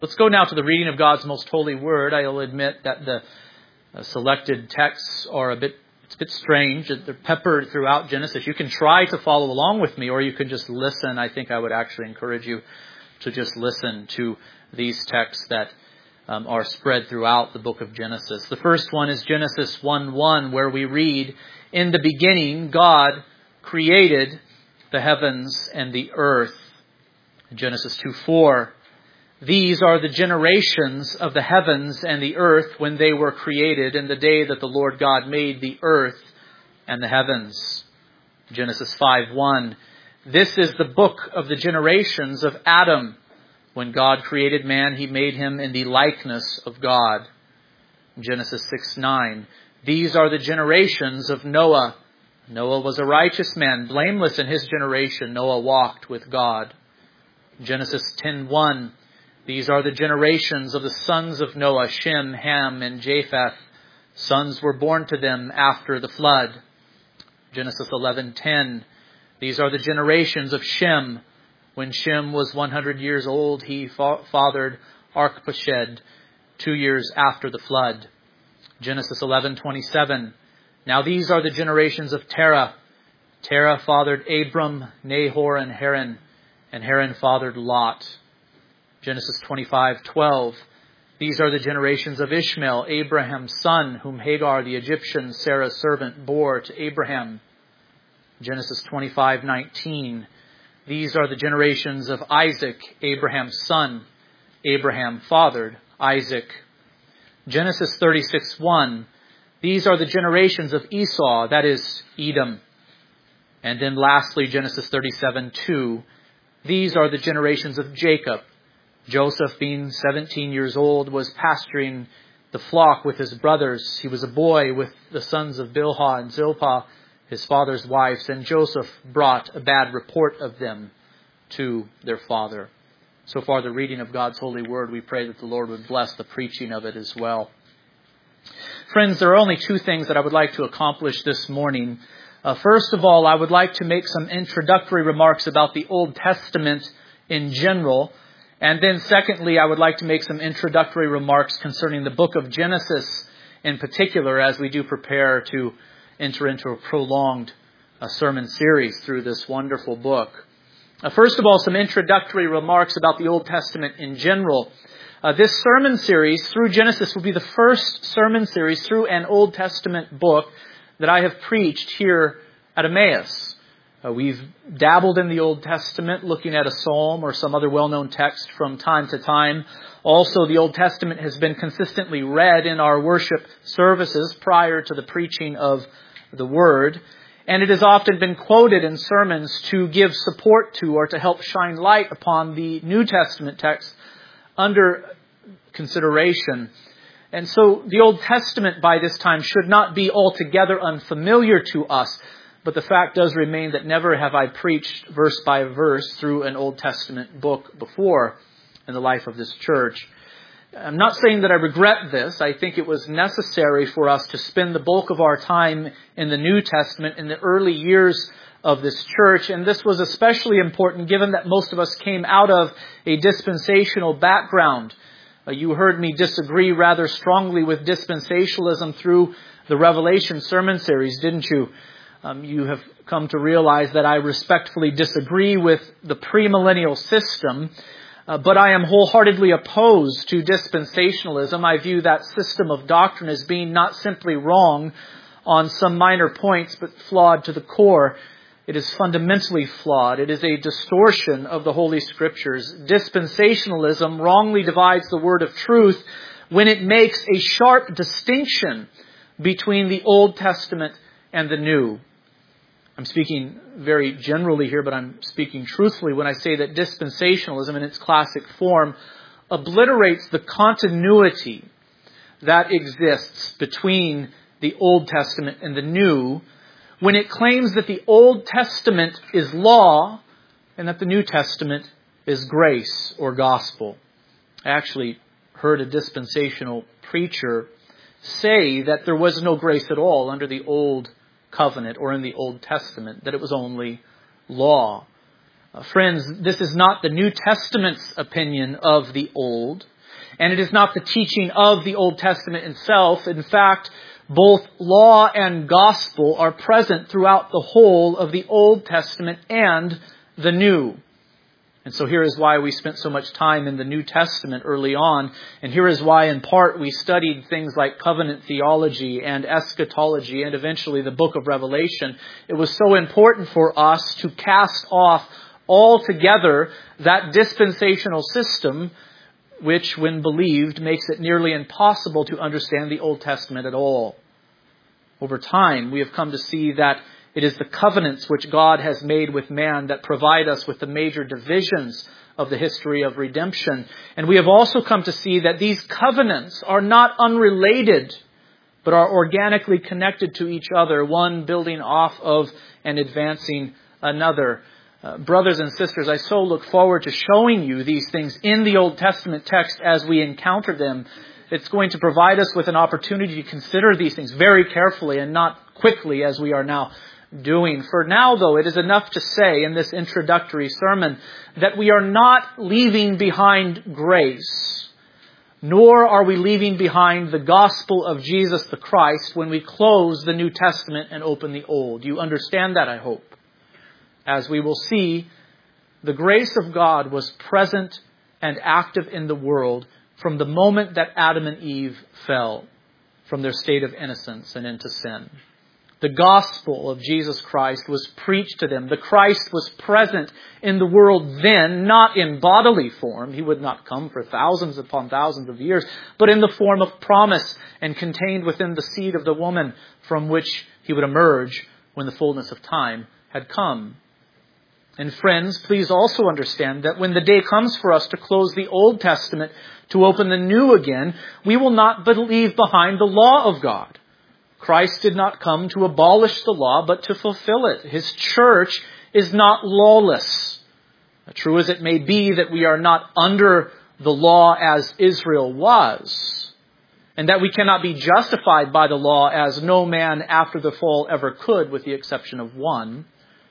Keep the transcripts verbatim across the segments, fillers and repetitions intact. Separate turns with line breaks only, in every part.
Let's go now to the reading of God's most holy word. I'll admit that the uh, selected texts are a bit, it's a bit strange. They're peppered throughout Genesis. You can try to follow along with me, or you can just listen. I think I would actually encourage you to just listen to these texts that um, are spread throughout the book of Genesis. The first one is Genesis one one, where we read, "In the beginning, God created the heavens and the earth." Genesis two four, "These are the generations of the heavens and the earth when they were created in the day that the Lord God made the earth and the heavens." Genesis five one, "This is the book of the generations of Adam. When God created man, he made him in the likeness of God." Genesis six nine, "These are the generations of Noah. Noah was a righteous man, blameless in his generation. Noah walked with God." Genesis ten one, "These are the generations of the sons of Noah, Shem, Ham, and Japheth. Sons were born to them after the flood." Genesis eleven ten, "These are the generations of Shem. When Shem was one hundred years old, he fa- fathered Arpachshad two years after the flood." Genesis eleven twenty-seven, "Now these are the generations of Terah. Terah fathered Abram, Nahor, and Haran, and Haran fathered Lot." Genesis twenty-five twelve, "These are the generations of Ishmael, Abraham's son, whom Hagar the Egyptian, Sarah's servant, bore to Abraham." Genesis twenty-five nineteen, "These are the generations of Isaac, Abraham's son. Abraham fathered Isaac." Genesis thirty-six one, "These are the generations of Esau," that is Edom. And then lastly, Genesis thirty-seven two, "These are the generations of Jacob. Joseph, being seventeen years old, was pasturing the flock with his brothers. He was a boy with the sons of Bilhah and Zilpah, his father's wives, and Joseph brought a bad report of them to their father." So far, the reading of God's holy word. We pray that the Lord would bless the preaching of it as well. Friends, there are only two things that I would like to accomplish this morning. Uh, first of all, I would like to make some introductory remarks about the Old Testament in general. And then secondly, I would like to make some introductory remarks concerning the book of Genesis in particular, as we do prepare to enter into a prolonged uh, sermon series through this wonderful book. Uh, first of all, some introductory remarks about the Old Testament in general. Uh, this sermon series through Genesis will be the first sermon series through an Old Testament book that I have preached here at Emmaus. Uh, we've dabbled in the Old Testament, looking at a psalm or some other well-known text from time to time. Also, the Old Testament has been consistently read in our worship services prior to the preaching of the Word. And it has often been quoted in sermons to give support to or to help shine light upon the New Testament text under consideration. And so the Old Testament by this time should not be altogether unfamiliar to us. But the fact does remain that never have I preached verse by verse through an Old Testament book before in the life of this church. I'm not saying that I regret this. I think it was necessary for us to spend the bulk of our time in the New Testament in the early years of this church. And this was especially important given that most of us came out of a dispensational background. Uh, you heard me disagree rather strongly with dispensationalism through the Revelation sermon series, didn't you? Um, you have come to realize that I respectfully disagree with the premillennial system, uh, but I am wholeheartedly opposed to dispensationalism. I view that system of doctrine as being not simply wrong on some minor points, but flawed to the core. It is fundamentally flawed. It is a distortion of the Holy Scriptures. Dispensationalism wrongly divides the word of truth when it makes a sharp distinction between the Old Testament and the New. I'm speaking very generally here, but I'm speaking truthfully when I say that dispensationalism in its classic form obliterates the continuity that exists between the Old Testament and the New when it claims that the Old Testament is law and that the New Testament is grace or gospel. I actually heard a dispensational preacher say that there was no grace at all under the Old Covenant or in the Old Testament, that it was only law. Uh, friends, this is not the New Testament's opinion of the Old. And it is not the teaching of the Old Testament itself. In fact, both law and gospel are present throughout the whole of the Old Testament and the New. And so here is why we spent so much time in the New Testament early on. And here is why, in part, we studied things like covenant theology and eschatology and eventually the book of Revelation. It was so important for us to cast off altogether that dispensational system, which, when believed, makes it nearly impossible to understand the Old Testament at all. Over time, we have come to see that it is the covenants which God has made with man that provide us with the major divisions of the history of redemption. And we have also come to see that these covenants are not unrelated, but are organically connected to each other, one building off of and advancing another. Uh, brothers and sisters, I so look forward to showing you these things in the Old Testament text as we encounter them. It's going to provide us with an opportunity to consider these things very carefully and not quickly as we are now doing. For now, though, it is enough to say in this introductory sermon that we are not leaving behind grace, nor are we leaving behind the gospel of Jesus the Christ when we close the New Testament and open the Old. You understand that, I hope. As we will see, the grace of God was present and active in the world from the moment that Adam and Eve fell from their state of innocence and into sin. The gospel of Jesus Christ was preached to them. The Christ was present in the world then, not in bodily form. He would not come for thousands upon thousands of years, but in the form of promise and contained within the seed of the woman from which he would emerge when the fullness of time had come. And friends, please also understand that when the day comes for us to close the Old Testament to open the New again, we will not leave behind the law of God. Christ did not come to abolish the law, but to fulfill it. His church is not lawless. True as it may be that we are not under the law as Israel was, and that we cannot be justified by the law as no man after the fall ever could, with the exception of one.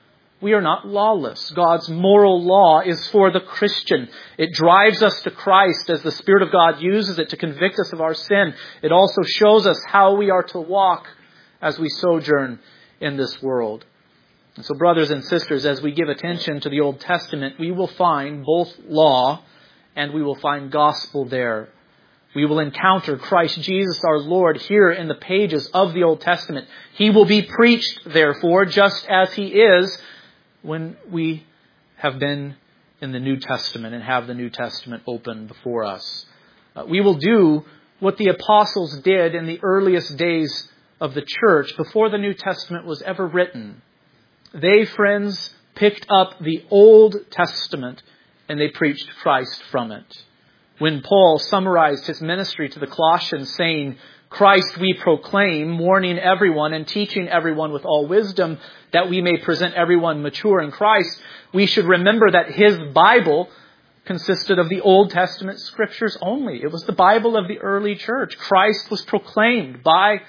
We are not lawless. God's moral law is for the Christian. It drives us to Christ as the Spirit of God uses it to convict us of our sin. It also shows us how we are to walk as we sojourn in this world. And so, brothers and sisters, as we give attention to the Old Testament, we will find both law and we will find gospel there. We will encounter Christ Jesus our Lord here in the pages of the Old Testament. He will be preached, therefore, just as he is when we have been in the New Testament and have the New Testament open before us. Uh, we will do what the apostles did in the earliest days of the church before the New Testament was ever written. They, friends, picked up the Old Testament and they preached Christ from it. When Paul summarized his ministry to the Colossians saying, Christ we proclaim, warning everyone and teaching everyone with all wisdom, that we may present everyone mature in Christ, we should remember that his Bible consisted of the Old Testament scriptures only. It was the Bible of the early church. Christ was proclaimed by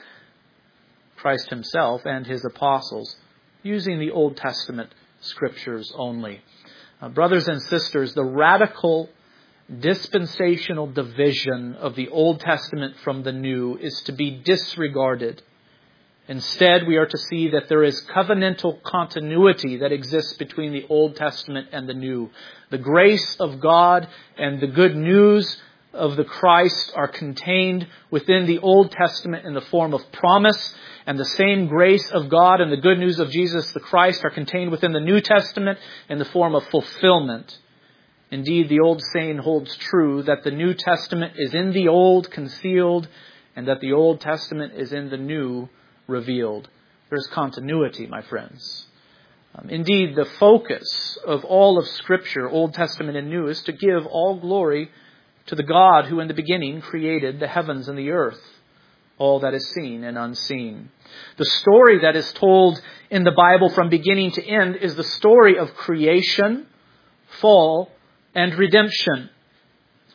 Christ himself and his apostles using the Old Testament scriptures only. Uh, brothers and sisters, the radical dispensational division of the Old Testament from the New is to be disregarded. Instead, we are to see that there is covenantal continuity that exists between the Old Testament and the New. The grace of God and the good news of the Christ are contained within the Old Testament in the form of promise, and the same grace of God and the good news of Jesus the Christ are contained within the New Testament in the form of fulfillment. Indeed, the old saying holds true that the New Testament is in the Old concealed and that the Old Testament is in the New revealed. There's continuity, my friends. Um, indeed, the focus of all of Scripture, Old Testament and New, is to give all glory to the God who in the beginning created the heavens and the earth, all that is seen and unseen. The story that is told in the Bible from beginning to end is the story of creation, fall, and redemption.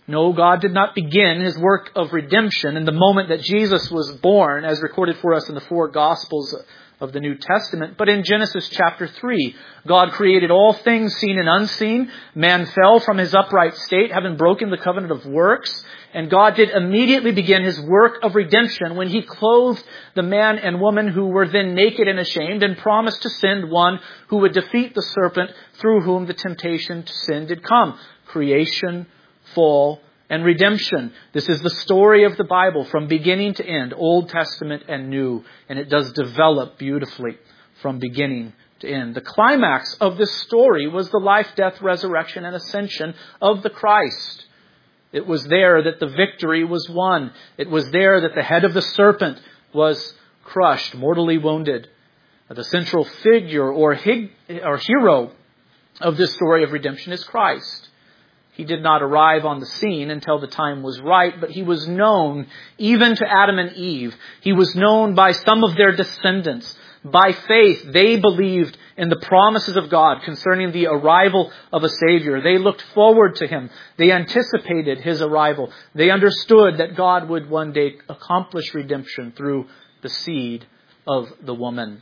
No, God did not begin His work of redemption in the moment that Jesus was born, as recorded for us in the four Gospels of the New Testament, but in Genesis chapter three. God created all things seen and unseen. Man fell from his upright state, having broken the covenant of works. And God did immediately begin His work of redemption when He clothed the man and woman who were then naked and ashamed, and promised to send one who would defeat the serpent through whom the temptation to sin did come. Creation, fall, and redemption. This is the story of the Bible from beginning to end, Old Testament and New. And it does develop beautifully from beginning to end. The climax of this story was the life, death, resurrection, and ascension of the Christ. It was there that the victory was won. It was there that the head of the serpent was crushed, mortally wounded. The central figure or, hig, or hero of this story of redemption is Christ. He did not arrive on the scene until the time was right, but He was known even to Adam and Eve. He was known by some of their descendants. By faith, they believed in the promises of God concerning the arrival of a Savior. They looked forward to Him. They anticipated His arrival. They understood that God would one day accomplish redemption through the seed of the woman.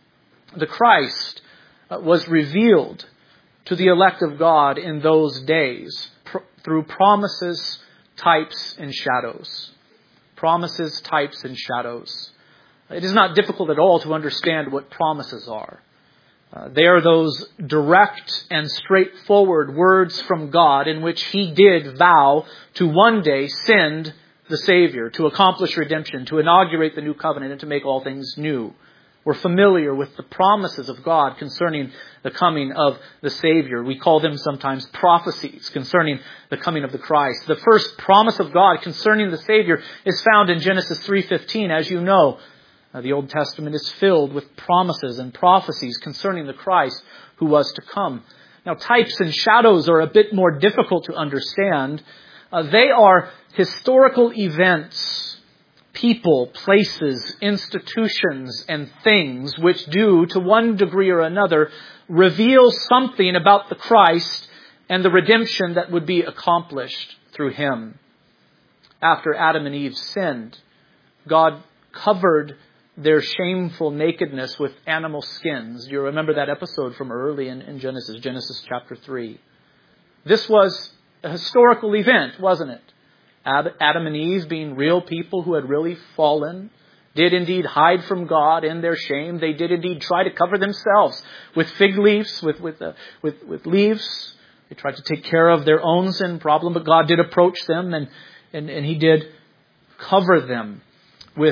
The Christ was revealed to the elect of God in those days pr- through promises, types, and shadows. Promises, types, and shadows. It is not difficult at all to understand what promises are. Uh, they are those direct and straightforward words from God in which He did vow to one day send the Savior, to accomplish redemption, to inaugurate the new covenant, and to make all things new. We're familiar with the promises of God concerning the coming of the Savior. We call them sometimes prophecies concerning the coming of the Christ. The first promise of God concerning the Savior is found in Genesis three fifteen. As you know, uh, the Old Testament is filled with promises and prophecies concerning the Christ who was to come. Now, types and shadows are a bit more difficult to understand. Uh, they are historical events, people, places, institutions, and things which do, to one degree or another, reveal something about the Christ and the redemption that would be accomplished through Him. After Adam and Eve sinned, God covered their shameful nakedness with animal skins. You remember that episode from early in, in Genesis, Genesis chapter three. This was a historical event, wasn't it? Adam and Eve, being real people who had really fallen, did indeed hide from God in their shame. They did indeed try to cover themselves with fig leaves, with with, uh, with with leaves. They tried to take care of their own sin problem, but God did approach them, and and, and He did cover them with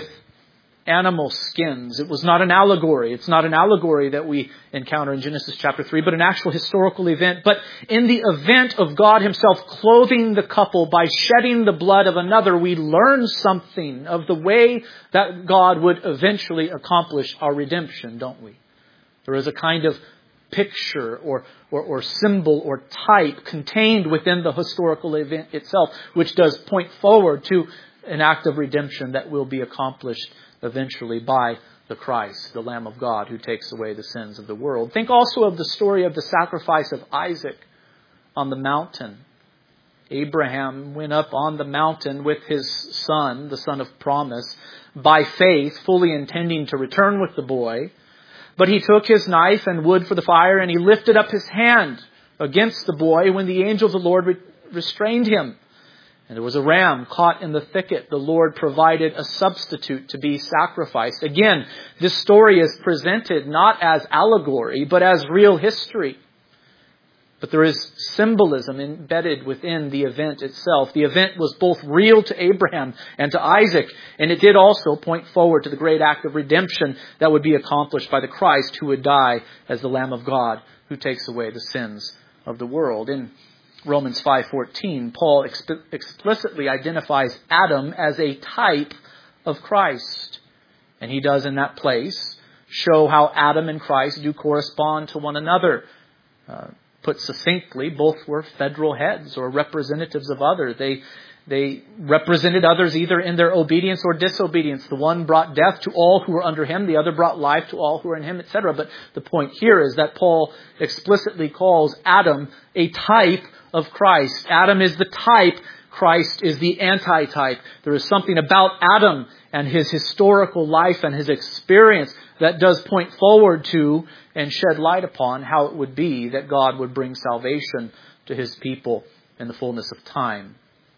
animal skins. It was not an allegory. It's not an allegory that we encounter in Genesis chapter three, but an actual historical event. But in the event of God Himself clothing the couple by shedding the blood of another, we learn something of the way that God would eventually accomplish our redemption, don't we? There is a kind of picture or, or, or symbol or type contained within the historical event itself, which does point forward to an act of redemption that will be accomplished eventually by the Christ, the Lamb of God, who takes away the sins of the world. Think also of the story of the sacrifice of Isaac on the mountain. Abraham went up on the mountain with his son, the son of promise, by faith, fully intending to return with the boy. But he took his knife and wood for the fire, and he lifted up his hand against the boy when the angel of the Lord re- restrained him. And there was a ram caught in the thicket. The Lord provided a substitute to be sacrificed. Again, this story is presented not as allegory, but as real history. But there is symbolism embedded within the event itself. The event was both real to Abraham and to Isaac, and it did also point forward to the great act of redemption that would be accomplished by the Christ who would die as the Lamb of God who takes away the sins of the world. In Romans five fourteen, Paul exp- explicitly identifies Adam as a type of Christ. And he does in that place show how Adam and Christ do correspond to one another. Uh, put succinctly, both were federal heads or representatives of others. They, they represented others either in their obedience or disobedience. The one brought death to all who were under him. The other brought life to all who were in him, et cetera. But the point here is that Paul explicitly calls Adam a type of Christ. Adam is the type. Christ is the antitype. There is something about Adam and his historical life and his experience that does point forward to and shed light upon how it would be that God would bring salvation to his people in the fullness of time.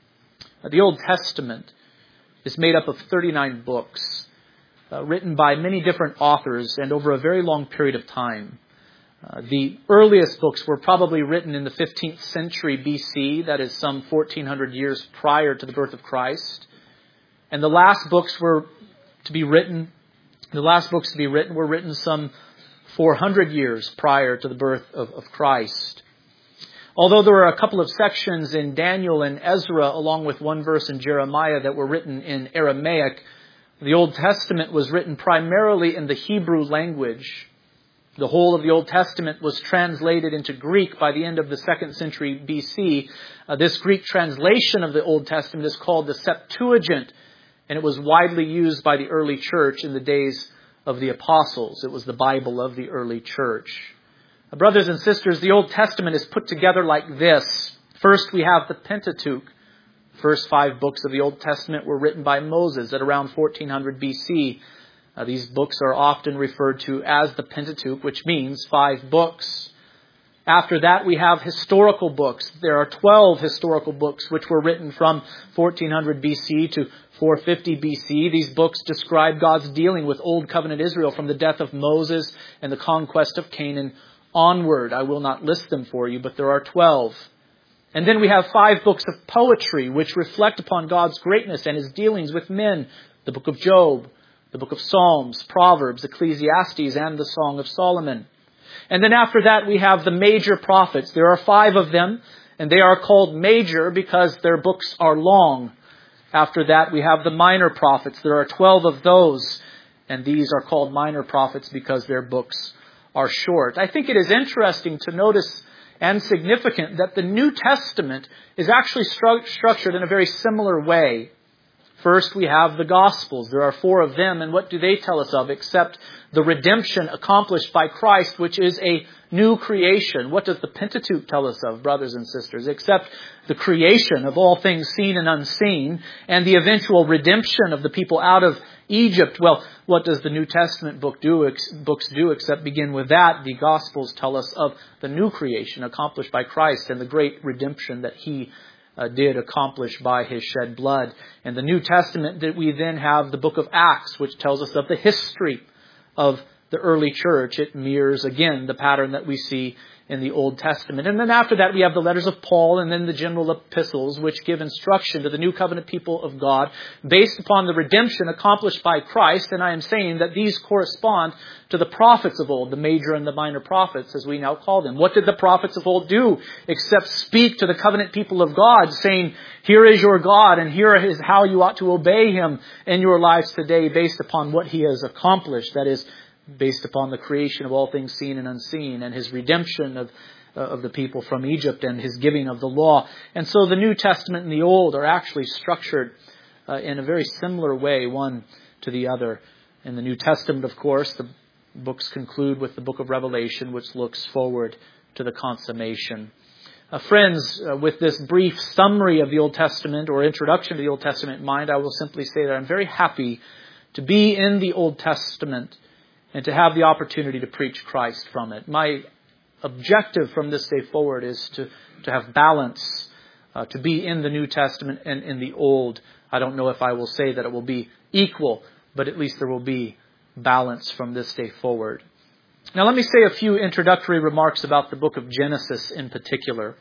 The Old Testament is made up of thirty-nine books, uh, written by many different authors and over a very long period of time. Uh, the earliest books were probably written in the fifteenth century B C, that is some fourteen hundred years prior to the birth of Christ. And the last books were to be written, the last books to be written were written some four hundred years prior to the birth of, of Christ. Although there are a couple of sections in Daniel and Ezra, along with one verse in Jeremiah that were written in Aramaic, the Old Testament was written primarily in the Hebrew language. The whole of the Old Testament was translated into Greek by the end of the second century B C. Uh, this Greek translation of the Old Testament is called the Septuagint, and it was widely used by the early church in the days of the apostles. It was the Bible of the early church. Uh, brothers and sisters, the Old Testament is put together like this. First, we have the Pentateuch. The first five books of the Old Testament were written by Moses at around fourteen hundred B C. Uh, these books are often referred to as the Pentateuch, which means five books. After that, we have historical books. There are twelve historical books which were written from fourteen hundred B C to four fifty B C. These books describe God's dealing with Old Covenant Israel from the death of Moses and the conquest of Canaan onward. I will not list them for you, but there are twelve. And then we have five books of poetry which reflect upon God's greatness and his dealings with men. The book of Job, the book of Psalms, Proverbs, Ecclesiastes, and the Song of Solomon. And then after that, we have the major prophets. There are five of them, and they are called major because their books are long. After that, we have the minor prophets. There are twelve of those, and these are called minor prophets because their books are short. I think it is interesting to notice and significant that the New Testament is actually stru- structured in a very similar way. First, we have the Gospels. There are four of them, and what do they tell us of except the redemption accomplished by Christ, which is a new creation? What does the Pentateuch tell us of, brothers and sisters, except the creation of all things seen and unseen and the eventual redemption of the people out of Egypt? Well, what does the New Testament book do, ex- books do except begin with that? The Gospels tell us of the new creation accomplished by Christ and the great redemption that he Uh, did accomplish by his shed blood. In the New Testament, that we then have the book of Acts, which tells us of the history of the early church. It mirrors again the pattern that we see in the Old Testament. And then after that, we have the letters of Paul and then the general epistles, which give instruction to the new covenant people of God based upon the redemption accomplished by Christ. And I am saying that these correspond to the prophets of old, the major and the minor prophets, as we now call them. What did the prophets of old do except speak to the covenant people of God, saying, here is your God, and here is how you ought to obey him in your lives today based upon what he has accomplished. That is, based upon the creation of all things seen and unseen and his redemption of, uh, of the people from Egypt and his giving of the law. And so the New Testament and the Old are actually structured uh, in a very similar way, one to the other. In the New Testament, of course, the books conclude with the book of Revelation, which looks forward to the consummation. Uh, friends, uh, with this brief summary of the Old Testament or introduction to the Old Testament in mind, I will simply say that I'm very happy to be in the Old Testament and to have the opportunity to preach Christ from it. My objective from this day forward is to, to have balance, uh, to be in the New Testament and in the Old. I don't know if I will say that it will be equal, but at least there will be balance from this day forward. Now let me say a few introductory remarks about the book of Genesis in particular.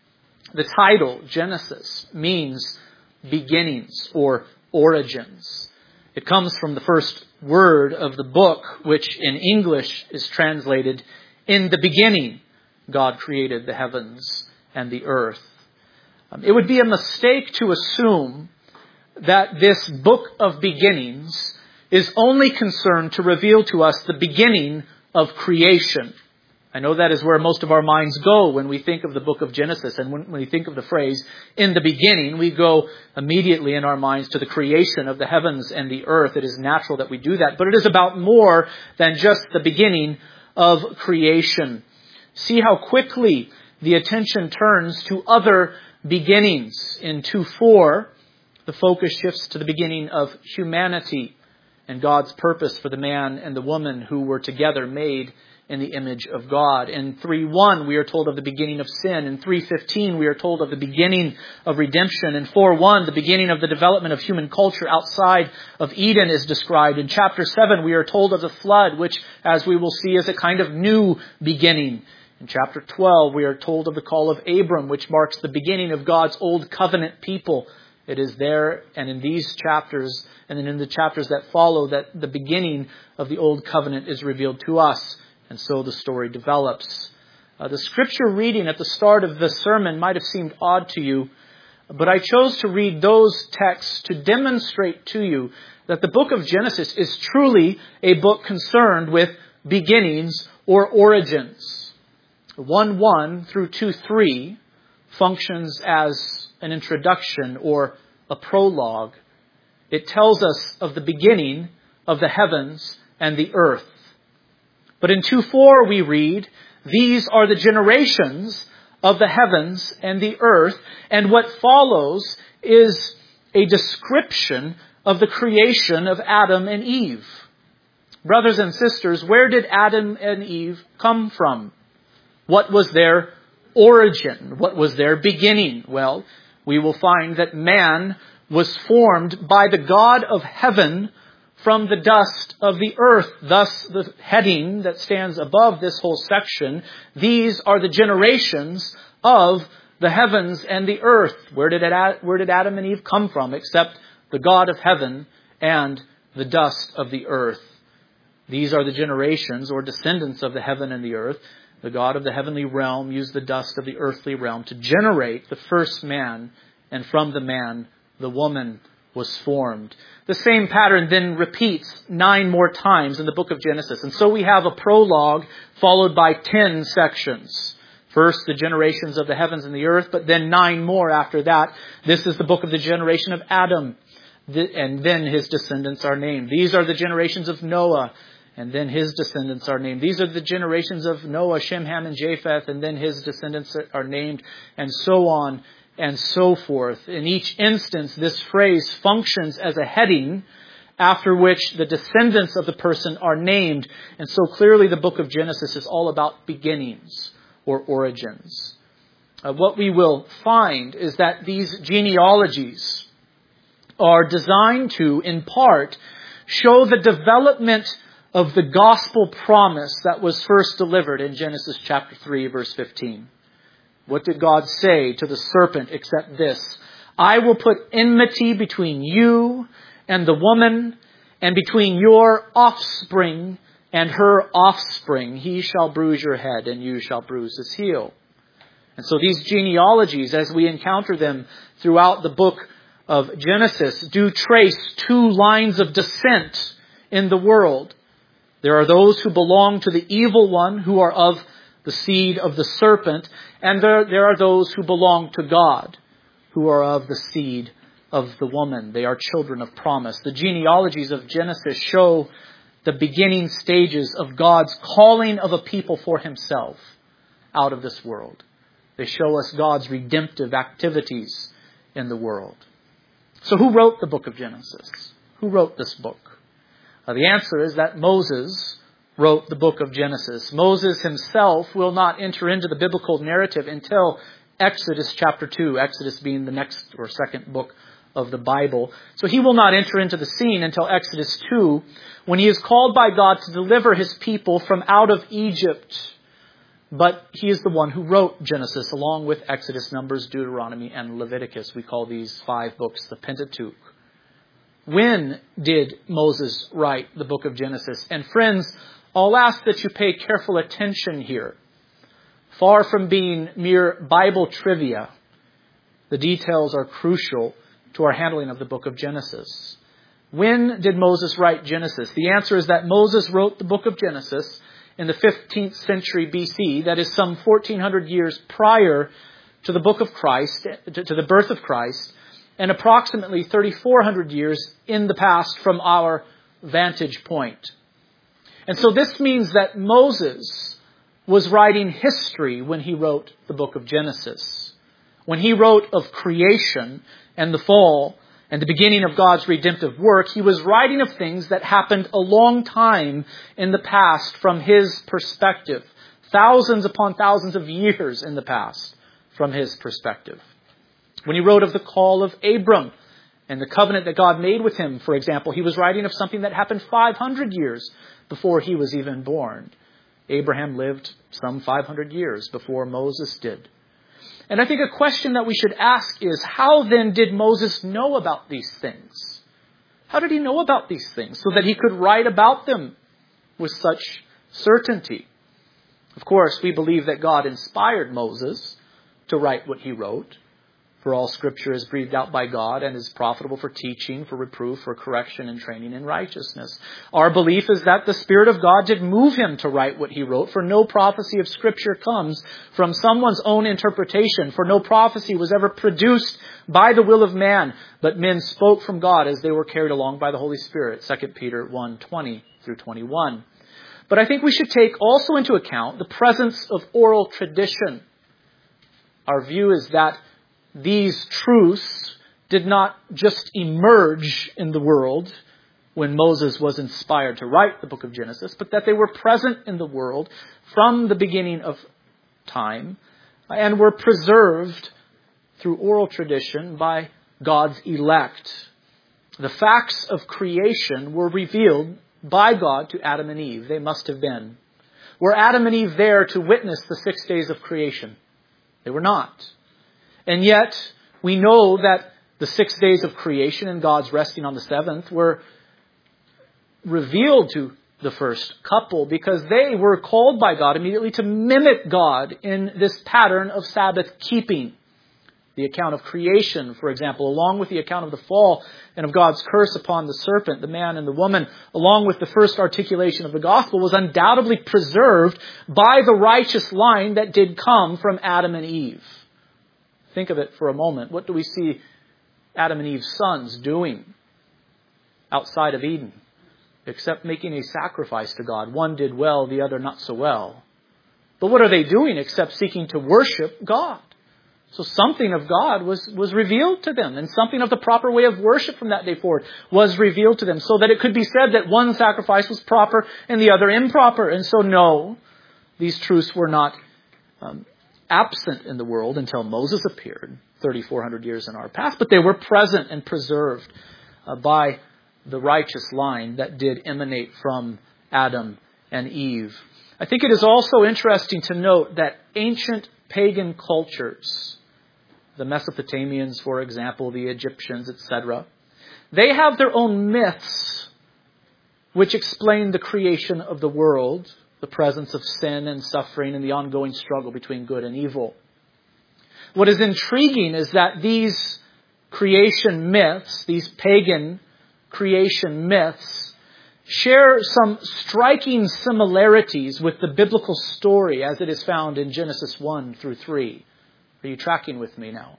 The title, Genesis, means beginnings or origins. It comes from the first word of the book, which in English is translated, in the beginning, God created the heavens and the earth. Um, it would be a mistake to assume that this book of beginnings is only concerned to reveal to us the beginning of creation. I know that is where most of our minds go when we think of the book of Genesis. And when we think of the phrase, in the beginning, we go immediately in our minds to the creation of the heavens and the earth. It is natural that we do that. But it is about more than just the beginning of creation. See how quickly the attention turns to other beginnings. In two four, the focus shifts to the beginning of humanity and God's purpose for the man and the woman who were together made in the image of God. In three one, we are told of the beginning of sin. In three fifteen, we are told of the beginning of redemption. In four one, the beginning of the development of human culture outside of Eden is described. In chapter seven, we are told of the flood, which, as we will see, is a kind of new beginning. In chapter twelve, we are told of the call of Abram, which marks the beginning of God's old covenant people. It is there and in these chapters, and then in the chapters that follow, that the beginning of the old covenant is revealed to us. And so the story develops. Uh, the scripture reading at the start of the sermon might have seemed odd to you, but I chose to read those texts to demonstrate to you that the book of Genesis is truly a book concerned with beginnings or origins. one one through two three functions as an introduction or a prologue. It tells us of the beginning of the heavens and the earth. But in two four we read, these are the generations of the heavens and the earth. And what follows is a description of the creation of Adam and Eve. Brothers and sisters, where did Adam and Eve come from? What was their origin? What was their beginning? Well, we will find that man was formed by the God of heaven from the dust of the earth. Thus, the heading that stands above this whole section, these are the generations of the heavens and the earth. Where did it, where did Adam and Eve come from except the God of heaven and the dust of the earth? These are the generations or descendants of the heaven and the earth. The God of the heavenly realm used the dust of the earthly realm to generate the first man, and from the man, the woman was formed. The same pattern then repeats nine more times in the book of Genesis. And so we have a prologue followed by ten sections. First, the generations of the heavens and the earth, but then nine more after that. This is the book of the generation of Adam, and then his descendants are named. These are the generations of Noah, and then his descendants are named. These are the generations of Noah, Shem, Ham, and Japheth, and then his descendants are named, and so on and so forth. In each instance, this phrase functions as a heading after which the descendants of the person are named. And so clearly the book of Genesis is all about beginnings or origins. Uh, what we will find is that these genealogies are designed to, in part, show the development of the gospel promise that was first delivered in Genesis chapter three, verse fifteen. What did God say to the serpent except this? I will put enmity between you and the woman, and between your offspring and her offspring. He shall bruise your head, and you shall bruise his heel. And so these genealogies, as we encounter them throughout the book of Genesis, do trace two lines of descent in the world. There are those who belong to the evil one, who are of the seed of the serpent, and there, there are those who belong to God, who are of the seed of the woman. They are children of promise. The genealogies of Genesis show the beginning stages of God's calling of a people for himself out of this world. They show us God's redemptive activities in the world. So who wrote the book of Genesis? Who wrote this book? Uh, the answer is that Moses wrote the book of Genesis. Moses himself will not enter into the biblical narrative until Exodus chapter two, Exodus being the next or second book of the Bible. So he will not enter into the scene until Exodus two, when he is called by God to deliver his people from out of Egypt. But he is the one who wrote Genesis along with Exodus, Numbers, Deuteronomy, and Leviticus. We call these five books the Pentateuch. When did Moses write the book of Genesis? And friends, I'll ask that you pay careful attention here. Far from being mere Bible trivia, the details are crucial to our handling of the book of Genesis. When did Moses write Genesis? The answer is that Moses wrote the book of Genesis in the fifteenth century B C, that is some fourteen hundred years prior to the book of Christ, to the birth of Christ, and approximately thirty-four hundred years in the past from our vantage point. And so this means that Moses was writing history when he wrote the book of Genesis. When he wrote of creation and the fall and the beginning of God's redemptive work, he was writing of things that happened a long time in the past from his perspective. Thousands upon thousands of years in the past from his perspective. When he wrote of the call of Abram and the covenant that God made with him, for example, he was writing of something that happened five hundred years before he was even born. Abraham lived some five hundred years before Moses did. And I think a question that we should ask is, how then did Moses know about these things? How did he know about these things so that he could write about them with such certainty? Of course, we believe that God inspired Moses to write what he wrote. For all Scripture is breathed out by God and is profitable for teaching, for reproof, for correction, and training in righteousness. Our belief is that the Spirit of God did move him to write what he wrote, for no prophecy of Scripture comes from someone's own interpretation, for no prophecy was ever produced by the will of man, but men spoke from God as they were carried along by the Holy Spirit. Second Peter one, twenty through twenty-one. But I think we should take also into account the presence of oral tradition. Our view is that these truths did not just emerge in the world when Moses was inspired to write the book of Genesis, but that they were present in the world from the beginning of time and were preserved through oral tradition by God's elect. The facts of creation were revealed by God to Adam and Eve. They must have been. Were Adam and Eve there to witness the six days of creation? They were not. And yet, we know that the six days of creation and God's resting on the seventh were revealed to the first couple because they were called by God immediately to mimic God in this pattern of Sabbath keeping. The account of creation, for example, along with the account of the fall and of God's curse upon the serpent, the man and the woman, along with the first articulation of the gospel, was undoubtedly preserved by the righteous line that did come from Adam and Eve. Think of it for a moment. What do we see Adam and Eve's sons doing outside of Eden? Except making a sacrifice to God. One did well, the other not so well. But what are they doing except seeking to worship God? So something of God was, was revealed to them, and something of the proper way of worship from that day forward was revealed to them, so that it could be said that one sacrifice was proper and the other improper. And so no, these truths were not um, absent in the world until Moses appeared, thirty-four hundred years in our past, but they were present and preserved uh, by the righteous line that did emanate from Adam and Eve. I think it is also interesting to note that ancient pagan cultures, the Mesopotamians, for example, the Egyptians, et cetera, they have their own myths which explain the creation of the world, the presence of sin and suffering, and the ongoing struggle between good and evil. What is intriguing is that these creation myths, these pagan creation myths, share some striking similarities with the biblical story as it is found in Genesis one through three. Are you tracking with me now?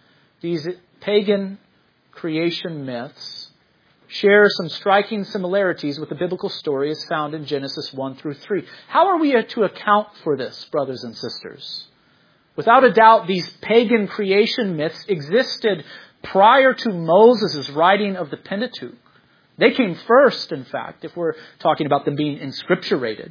These pagan creation myths share some striking similarities with the biblical story as found in Genesis one through three. How are we to account for this, brothers and sisters? Without a doubt, these pagan creation myths existed prior to Moses' writing of the Pentateuch. They came first, in fact, if we're talking about them being inscripturated.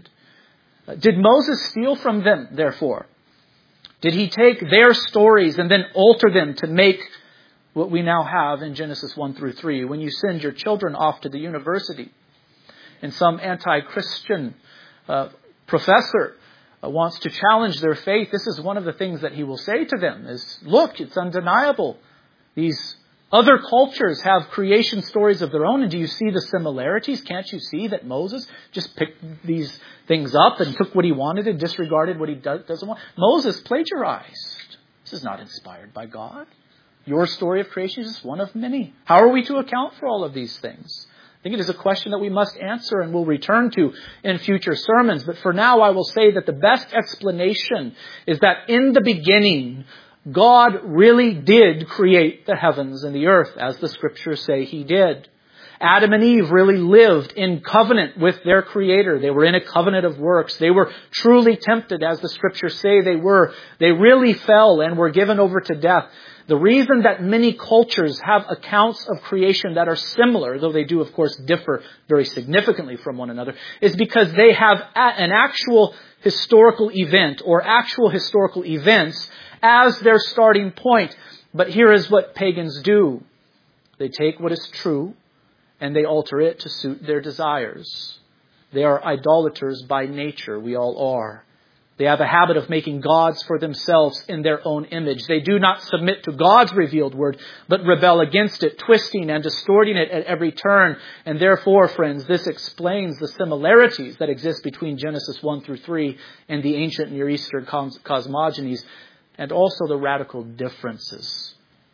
Did Moses steal from them, therefore? Did he take their stories and then alter them to make what we now have in Genesis one through three? When you send your children off to the university and some anti-Christian uh, professor uh, wants to challenge their faith, this is one of the things that he will say to them is, look, it's undeniable. These other cultures have creation stories of their own, and do you see the similarities? Can't you see that Moses just picked these things up and took what he wanted and disregarded what he do- doesn't want? Moses plagiarized. This is not inspired by God. Your story of creation is just one of many. How are we to account for all of these things? I think it is a question that we must answer and will return to in future sermons. But for now, I will say that the best explanation is that in the beginning, God really did create the heavens and the earth, as the Scriptures say He did. Adam and Eve really lived in covenant with their Creator. They were in a covenant of works. They were truly tempted, as the Scriptures say they were. They really fell and were given over to death. The reason that many cultures have accounts of creation that are similar, though they do, of course, differ very significantly from one another, is because they have an actual historical event or actual historical events as their starting point. But here is what pagans do. They take what is true and they alter it to suit their desires. They are idolaters by nature. We all are. They have a habit of making gods for themselves in their own image. They do not submit to God's revealed word, but rebel against it, twisting and distorting it at every turn. And therefore, friends, this explains the similarities that exist between Genesis one through three and the ancient Near Eastern cos- cosmogonies, and also the radical differences.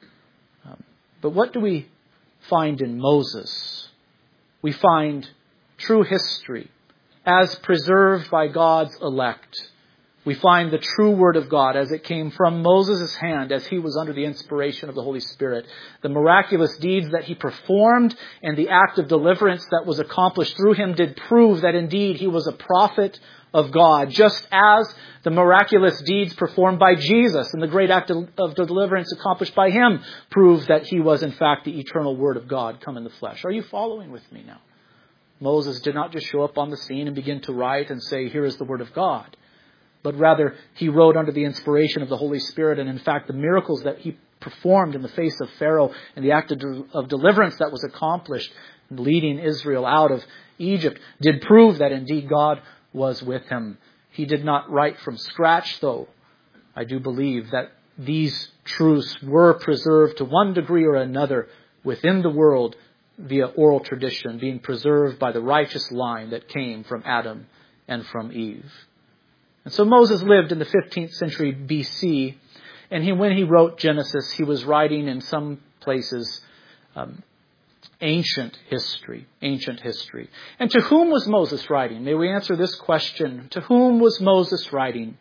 Um, but what do we find in Moses? We find true history as preserved by God's elect. We find the true Word of God as it came from Moses' hand as he was under the inspiration of the Holy Spirit. The miraculous deeds that he performed and the act of deliverance that was accomplished through him did prove that indeed he was a prophet of God, just as the miraculous deeds performed by Jesus and the great act of deliverance accomplished by him proved that he was in fact the eternal Word of God come in the flesh. Are you following with me now? Moses did not just show up on the scene and begin to write and say, here is the Word of God. But rather, he wrote under the inspiration of the Holy Spirit. And in fact, the miracles that he performed in the face of Pharaoh and the act of, de- of deliverance that was accomplished, leading Israel out of Egypt, did prove that indeed God was with him. He did not write from scratch, though. I do believe that these truths were preserved to one degree or another within the world via oral tradition, being preserved by the righteous line that came from Adam and from Eve. And so Moses lived in the fifteenth century B C, and he, when he wrote Genesis, he was writing in some places um, ancient history, ancient history. And to whom was Moses writing? May we answer this question. To whom was Moses writing?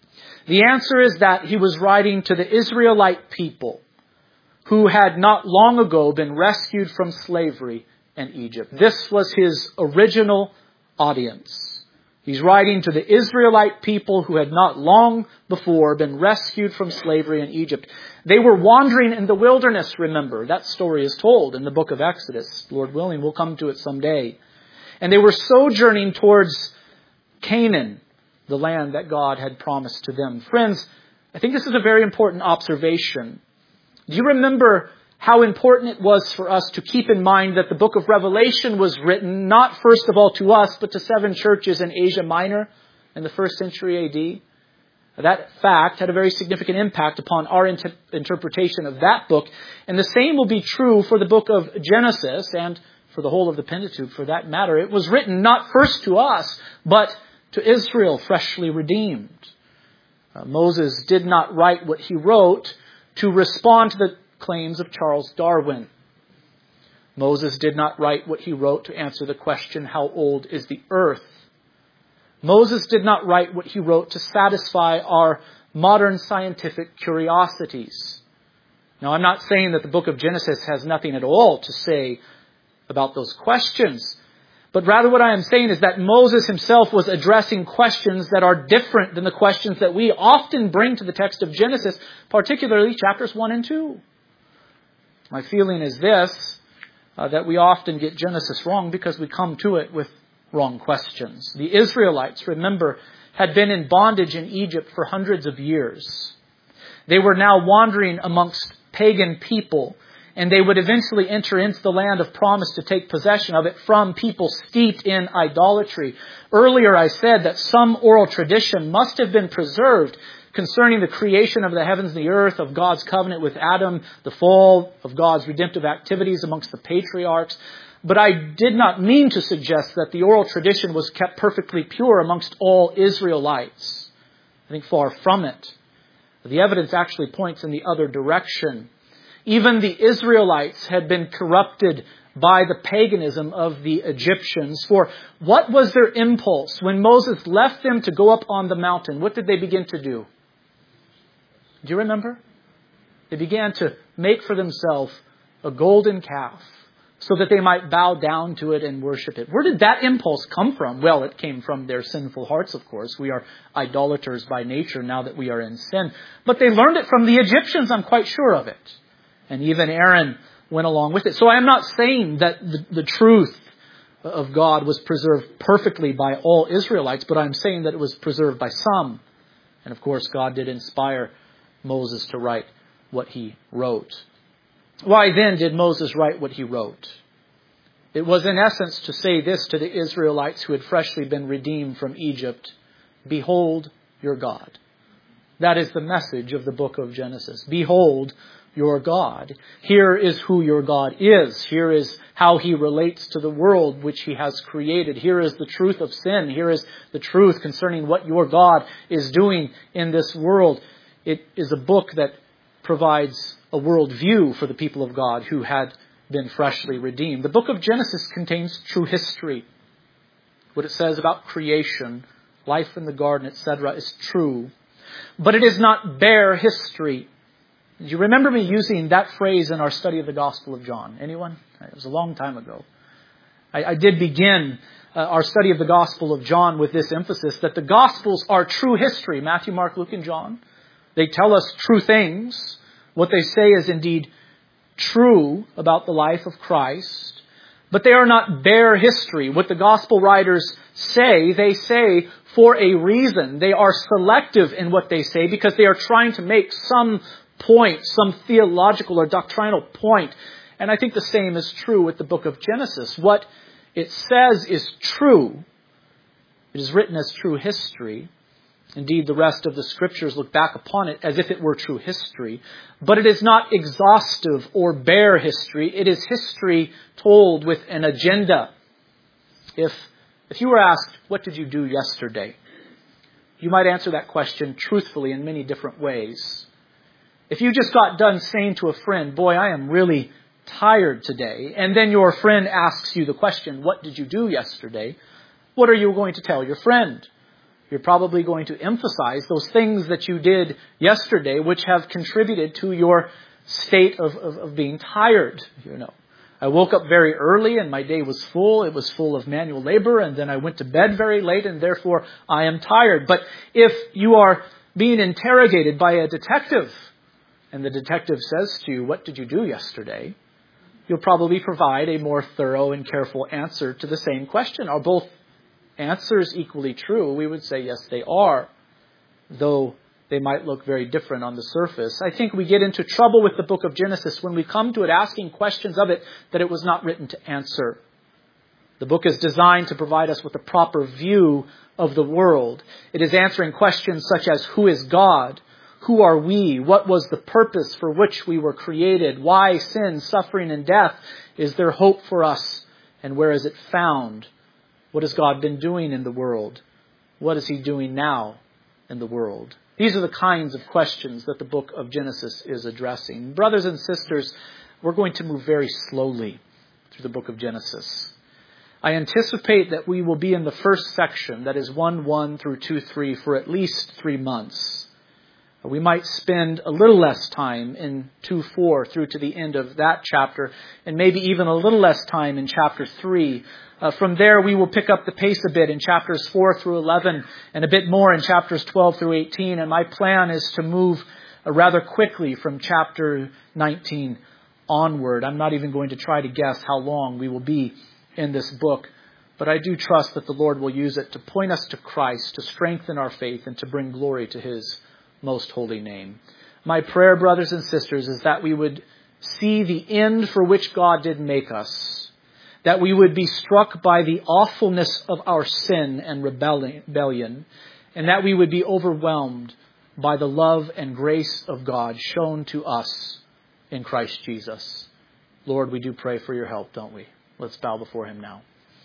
The answer is that he was writing to the Israelite people who had not long ago been rescued from slavery in Egypt. This was his original audience. He's writing to the Israelite people who had not long before been rescued from slavery in Egypt. They were wandering in the wilderness, remember. That story is told in the book of Exodus. Lord willing, we'll come to it someday. And they were sojourning towards Canaan, the land that God had promised to them. Friends, I think this is a very important observation. Do you remember how important it was for us to keep in mind that the book of Revelation was written not first of all to us, but to seven churches in Asia Minor in the first century A D? That fact had a very significant impact upon our inter- interpretation of that book. And the same will be true for the book of Genesis and for the whole of the Pentateuch for that matter. It was written not first to us, but to Israel, freshly redeemed. Uh, Moses did not write what he wrote to respond to the claims of Charles Darwin. Moses did not write what he wrote to answer the question, how old is the earth? Moses did not write what he wrote to satisfy our modern scientific curiosities. Now, I'm not saying that the book of Genesis has nothing at all to say about those questions. But rather what I am saying is that Moses himself was addressing questions that are different than the questions that we often bring to the text of Genesis, particularly chapters one and two. My feeling is this, uh, that we often get Genesis wrong because we come to it with wrong questions. The Israelites, remember, had been in bondage in Egypt for hundreds of years. They were now wandering amongst pagan people, and they would eventually enter into the land of promise to take possession of it from people steeped in idolatry. Earlier I said that some oral tradition must have been preserved concerning the creation of the heavens and the earth, of God's covenant with Adam, the fall, of God's redemptive activities amongst the patriarchs. But I did not mean to suggest that the oral tradition was kept perfectly pure amongst all Israelites. I think far from it. The evidence actually points in the other direction. Even the Israelites had been corrupted by the paganism of the Egyptians. For what was their impulse? When Moses left them to go up on the mountain, what did they begin to do? Do you remember? They began to make for themselves a golden calf, so that they might bow down to it and worship it. Where did that impulse come from? Well, it came from their sinful hearts, of course. We are idolaters by nature now that we are in sin. But they learned it from the Egyptians, I'm quite sure of it. And even Aaron went along with it. So I am not saying that the, the truth of God was preserved perfectly by all Israelites, but I'm saying that it was preserved by some. And of course, God did inspire Moses to write what he wrote. Why then did Moses write what he wrote? It was in essence to say this to the Israelites who had freshly been redeemed from Egypt: behold your God. That is the message of the book of Genesis. Behold your God. Here is who your God is. Here is how he relates to the world which he has created. Here is the truth of sin. Here is the truth concerning what your God is doing in this world. It is a book that provides a world view for the people of God who had been freshly redeemed. The book of Genesis contains true history. What it says about creation, life in the garden, et cetera is true. But it is not bare history. Do you remember me using that phrase in our study of the Gospel of John? Anyone? It was a long time ago. I, I did begin uh, our study of the Gospel of John with this emphasis that the Gospels are true history. Matthew, Mark, Luke, and John. They tell us true things. What they say is indeed true about the life of Christ. But they are not bare history. What the Gospel writers say, they say for a reason. They are selective in what they say because they are trying to make some point, some theological or doctrinal point. And I think the same is true with the book of Genesis. What it says is true. It is written as true history. Indeed, the rest of the scriptures look back upon it as if it were true history. But it is not exhaustive or bare history. It is history told with an agenda. If, if you were asked, what did you do yesterday? You might answer that question truthfully in many different ways. If you just got done saying to a friend, boy, I am really tired today, and then your friend asks you the question, what did you do yesterday? What are you going to tell your friend? You're probably going to emphasize those things that you did yesterday which have contributed to your state of, of, of being tired. You know, I woke up very early and my day was full. It was full of manual labor, and then I went to bed very late and therefore I am tired. But if you are being interrogated by a detective and the detective says to you, what did you do yesterday? You'll probably provide a more thorough and careful answer to the same question. Are both answers equally true? We would say yes, they are, though they might look very different on the surface. I think we get into trouble with the book of Genesis when we come to it asking questions of it that it was not written to answer. The book is designed to provide us with a proper view of the world. It is answering questions such as, who is God? Who are we? What was the purpose for which we were created? Why sin, suffering, and death? Is there hope for us? And where is it found? What has God been doing in the world? What is he doing now in the world? These are the kinds of questions that the book of Genesis is addressing. Brothers and sisters, we're going to move very slowly through the book of Genesis. I anticipate that we will be in the first section, that is one one through two three, for at least three months. We might spend a little less time in two four through to the end of that chapter, and maybe even a little less time in chapter three. Uh, from there, we will pick up the pace a bit in chapters four through eleven, and a bit more in chapters twelve through eighteen. And my plan is to move uh, rather quickly from chapter nineteen onward. I'm not even going to try to guess how long we will be in this book, but I do trust that the Lord will use it to point us to Christ, to strengthen our faith, and to bring glory to his most holy name. My prayer, brothers and sisters, is that we would see the end for which God did make us, that we would be struck by the awfulness of our sin and rebellion, and that we would be overwhelmed by the love and grace of God shown to us in Christ Jesus. Lord, we do pray for your help, don't we? Let's bow before him now.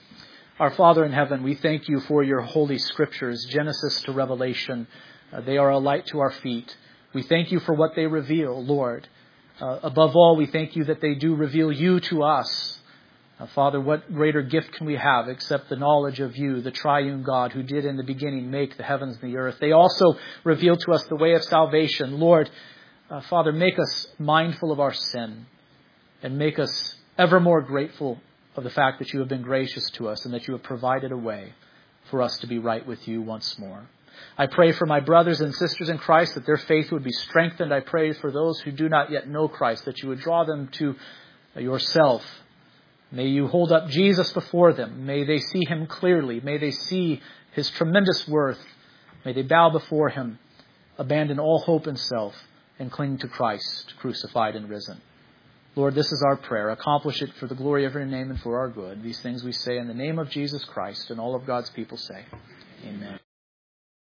Our Father in heaven, we thank you for your holy scriptures, Genesis to Revelation. Uh, they are a light to our feet. We thank you for what they reveal, Lord. Uh, above all, we thank you that they do reveal you to us. Uh, Father, what greater gift can we have except the knowledge of you, the triune God who did in the beginning make the heavens and the earth. They also reveal to us the way of salvation. Lord, uh, Father, make us mindful of our sin and make us ever more grateful of the fact that you have been gracious to us and that you have provided a way for us to be right with you once more. I pray for my brothers and sisters in Christ that their faith would be strengthened. I pray for those who do not yet know Christ that you would draw them to yourself. May you hold up Jesus before them. May they see him clearly. May they see his tremendous worth. May they bow before him, abandon all hope in self, and cling to Christ, crucified and risen. Lord, this is our prayer. Accomplish it for the glory of your name and for our good. These things we say in the name of Jesus Christ, and all of God's people say, amen.